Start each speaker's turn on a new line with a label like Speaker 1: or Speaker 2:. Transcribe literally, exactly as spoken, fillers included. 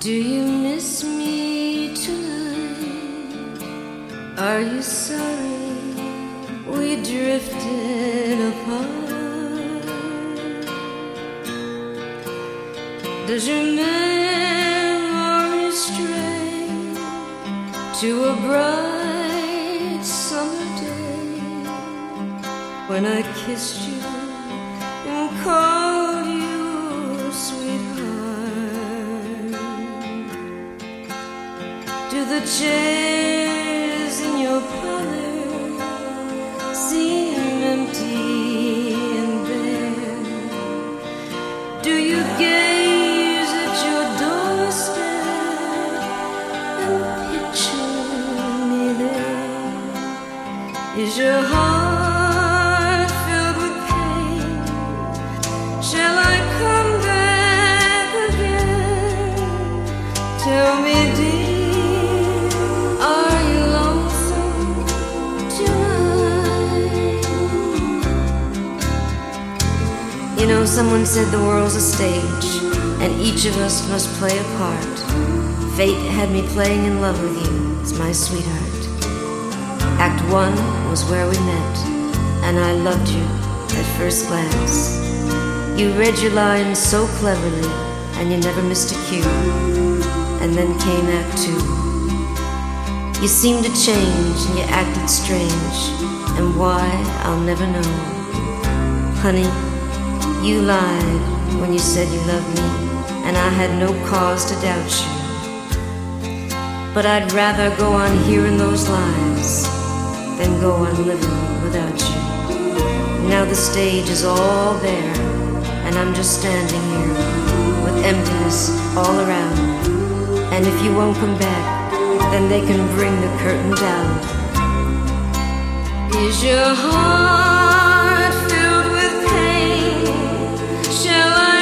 Speaker 1: Do you miss me tonight? Are you sorry we drifted apart? Does your memory stray to a bright summer day when I kissed you and called you sweetheart? Do the chairs in your parlor seem empty and bare? Do you gaze at your doorstep and picture me there? Is your heart filled with pain? Shall I come back again? Tell me, dear, are you lonesome tonight? You know, someone said the world's a stage and each of us must play a part. Fate had me playing in love with you as my sweetheart. Act one was where we met, and I loved you at first glance. You read your lines so cleverly, and you never missed a cue. And then came Act two. You seemed to change, and you acted strange, and why, I'll never know. Honey, you lied when you said you loved me, and I had no cause to doubt you. But I'd rather go on hearing those lies than go on living without you. Now the stage is all there, and I'm just standing here with emptiness all around. And if you won't come back, then they can bring the curtain down. Is your heart filled with pain? Shall I